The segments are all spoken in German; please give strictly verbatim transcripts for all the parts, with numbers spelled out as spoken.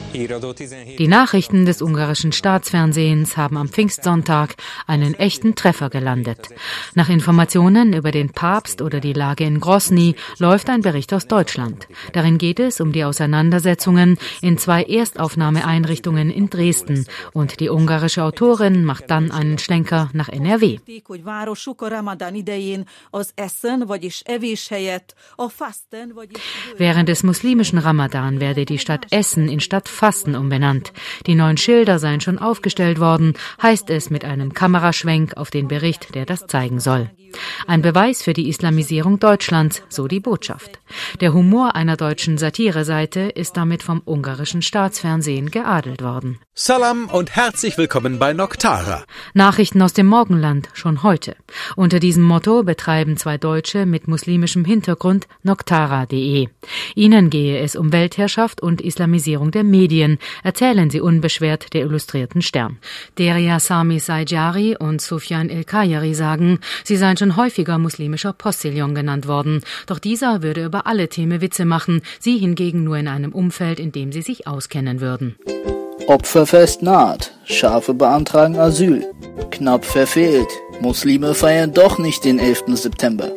Die Nachrichten des ungarischen Staatsfernsehens haben am Pfingstsonntag einen echten Treffer gelandet. Nach Informationen über den Papst oder die Lage in Grosny läuft ein Bericht aus Deutschland. Darin geht es um die Auseinandersetzungen in zwei Erstaufnahmeeinrichtungen in Dresden und die ungarische Autorin macht dann einen Schlenker nach N R W. Während des muslimischen Ramadan werde die Stadt Essen in Stadt Fasten umbenannt. Die neuen Schilder seien schon aufgestellt worden, heißt es mit einem Kameraschwenk auf den Bericht, der das zeigen soll. Ein Beweis für die Islamisierung Deutschlands, so die Botschaft. Der Humor einer deutschen Satireseite ist damit vom ungarischen Staatsfernsehen geadelt worden. Salam und herzlich willkommen bei Noctara. Nachrichten aus dem Morgenland, schon heute. Unter diesem Motto betreiben zwei Deutsche mit muslimischem Hintergrund Noctara punkt de. Ihnen gehe es um Weltherrschaft und Islamisierung der Medien, erzählen sie unbeschwert der Illustrierten Stern. Deria Sami Saidjari und Sufjan El-Kayari sagen, sie seien schon häufiger muslimischer Postillon genannt worden. Doch dieser würde über alle Themen Witze machen, sie hingegen nur in einem Umfeld, in dem sie sich auskennen würden. Opferfest naht. Schafe beantragen Asyl. Knapp verfehlt. Muslime feiern doch nicht den elften September.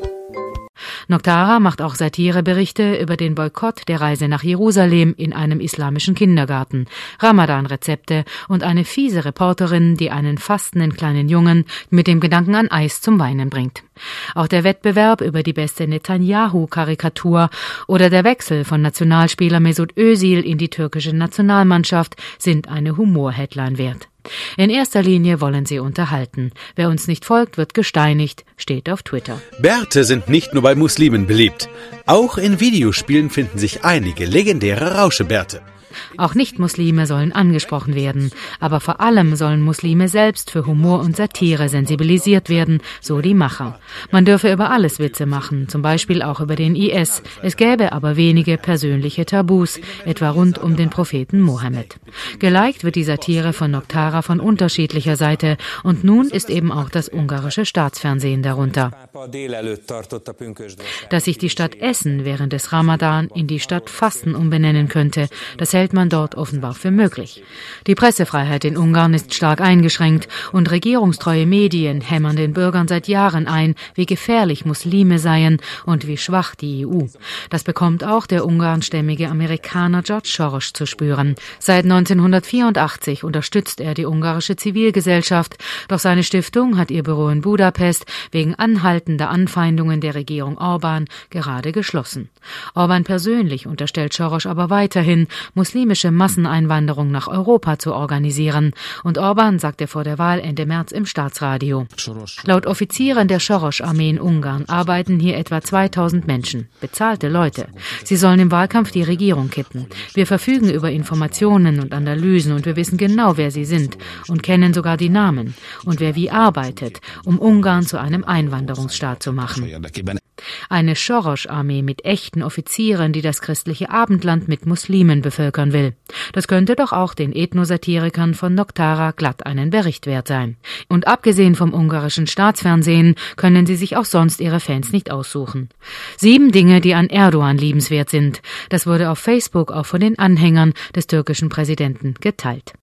Noctara macht auch Satireberichte über den Boykott der Reise nach Jerusalem in einem islamischen Kindergarten, Ramadan-Rezepte und eine fiese Reporterin, die einen fastenden kleinen Jungen mit dem Gedanken an Eis zum Weinen bringt. Auch der Wettbewerb über die beste Netanyahu-Karikatur oder der Wechsel von Nationalspieler Mesut Özil in die türkische Nationalmannschaft sind eine Humor-Headline wert. In erster Linie wollen sie unterhalten. Wer uns nicht folgt, wird gesteinigt, steht auf Twitter. Bärte sind nicht nur bei Muslimen beliebt. Auch in Videospielen finden sich einige legendäre Rauschebärte. Auch Nicht-Muslime sollen angesprochen werden. Aber vor allem sollen Muslime selbst für Humor und Satire sensibilisiert werden, so die Macher. Man dürfe über alles Witze machen, zum Beispiel auch über den I S. Es gäbe aber wenige persönliche Tabus, etwa rund um den Propheten Mohammed. Geliked wird die Satire von Noctara von unterschiedlicher Seite und nun ist eben auch das ungarische Staatsfernsehen darunter. Dass sich die Stadt Essen während des Ramadan in die Stadt Fasten umbenennen könnte, das hält man dort offenbar für möglich. Die Pressefreiheit in Ungarn ist stark eingeschränkt und regierungstreue Medien hämmern den Bürgern seit Jahren ein, wie gefährlich Muslime seien und wie schwach die E U. Das bekommt auch der ungarnstämmige Amerikaner George Soros zu spüren. Seit neunzehnhundertvierundachtzig unterstützt er die ungarische Zivilgesellschaft, doch seine Stiftung hat ihr Büro in Budapest wegen anhaltender Anfeindungen der Regierung Orbán gerade geschlossen. Orbán persönlich unterstellt Soros aber weiterhin, muslimische Masseneinwanderung nach Europa zu organisieren. Und Orbán sagte vor der Wahl Ende März im Staatsradio. Laut Offizieren der Soros-Armee in Ungarn arbeiten hier etwa zweitausend Menschen, bezahlte Leute. Sie sollen im Wahlkampf die Regierung kippen. Wir verfügen über Informationen und Analysen und wir wissen genau, wer sie sind und kennen sogar die Namen und wer wie arbeitet, um Ungarn zu einem Einwanderungsstaat zu machen. Eine Soros-Armee mit echten Offizieren, die das christliche Abendland mit Muslimen bevölkern will. Das könnte doch auch den Ethnosatirikern von Noctara glatt einen Bericht wert sein. Und abgesehen vom ungarischen Staatsfernsehen können sie sich auch sonst ihre Fans nicht aussuchen. Sieben Dinge, die an Erdogan liebenswert sind. Das wurde auf Facebook auch von den Anhängern des türkischen Präsidenten geteilt.